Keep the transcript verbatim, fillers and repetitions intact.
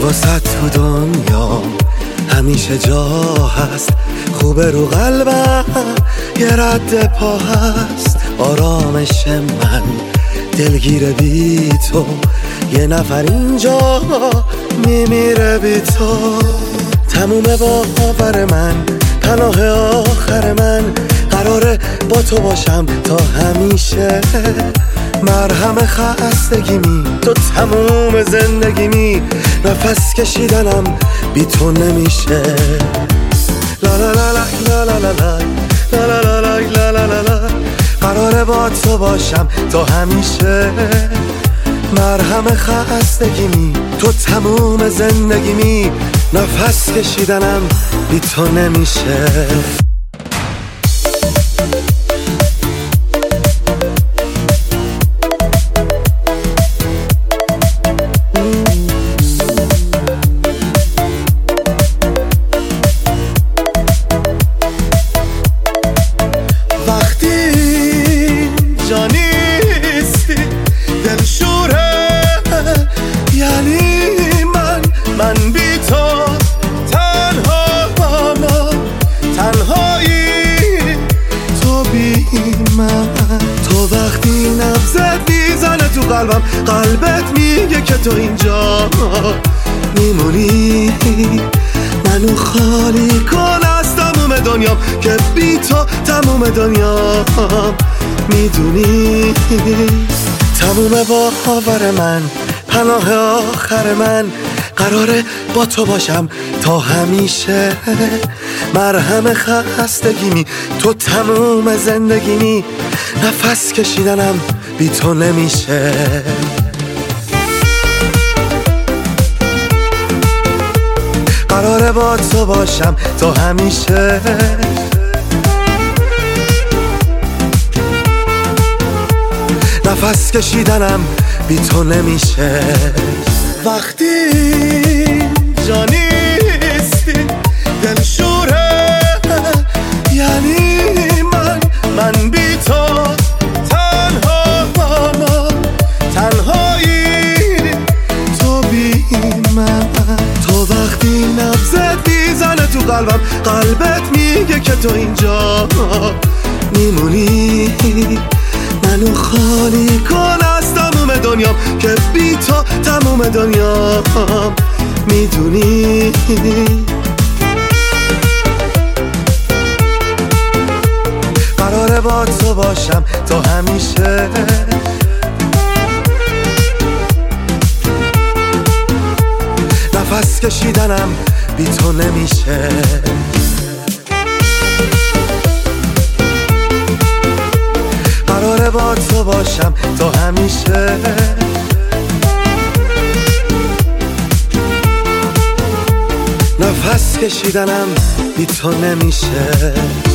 واسه تو دنیا همیشه جا هست، خوبه رو قلبم یه رد پا هست. آرامش من دلگیر بی تو، یه نفر اینجا میمیره بی تو. تموم باور من، پناه آخر من، قراره با تو باشم تا همیشه. مرهم خستگیمی تو تموم زندگیمی، نفس کشیدنم بی تو نمیشه. لا لا لا لا لا لا لا لا لا لا لا لا لا لا، قراره با تو باشم تا همیشه. مرهم خستگیمی تو تموم زندگیمی، نفس کشیدنم بی تو نمیشه. من بی تو تنها ما، تنهایی تو بی من. تو وقتی نبضت میزنه تو قلبم، قلبت میگه که تو اینجا میمونی. منو خالی کن از تموم دنیام، که بی تو تموم دنیام میدونی. تموم باور من، پناه آخر من، قراره با تو باشم تا همیشه. مرهم خستگیمی تو تموم زندگیمی، نفس کشیدنم بی تو نمیشه. قراره با تو باشم تا همیشه. نفس کشیدنم بی تو نمیشه. وقتی جا نیستی دلشوره، یعنی من من بی تو تنها ما، تنهایی تو بی من. تو وقتی نبضت میزنه تو قلبم، قلبت میگه که تو اینجا میمونی. منو خالی کن از تموم دنیام، که بی تو تموم دنیام میدونی. قراره با تو باشم تا همیشه. نفس کشیدنم بی تو نمیشه. قراره با تو باشم تا همیشه. نفس کشیدنم بی تو نمیشه.